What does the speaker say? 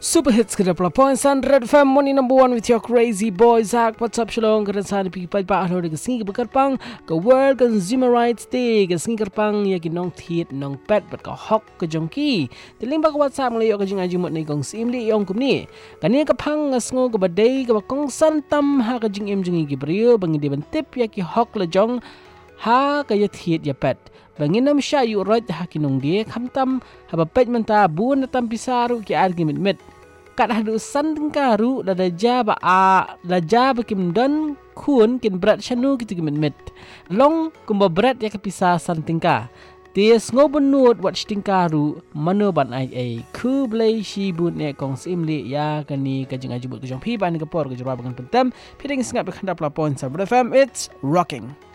Super hits ke dapla points 100 FM money number 1 with your crazy boy Zach. What's up shalom ke sana people pa halo de singi bekerpang ke World Consumer Rights Day ke singi kerpang ya ki nong thiet nong pet bat ka hok ke jongki. Tiling ba ka WhatsApp ngli yo ke jing aju mot ni gong sim li yong kum ni. Kani ka phang ngasngo ke badai ke kong san tam ha ke jing em jing gi brio bangi de ban tip ya ki hok le jong ha ke ya thiet ya pet. Banginam sya yu rot hakinong dia kamtam haba pet menta bun tam pisaru ki argument met kat hadu san karu da jaba da jaba kim don kun kin brat shanu ki met long kumba brat ya kapisa san tingka ties ngobenut wat tingkaru manoban ai ku blai shi bun ne kong simli ya kani kajing ajubut ke jong pi ban ke por ke jura bangan pentam piding singap ke khandap la point sa FM it's rocking.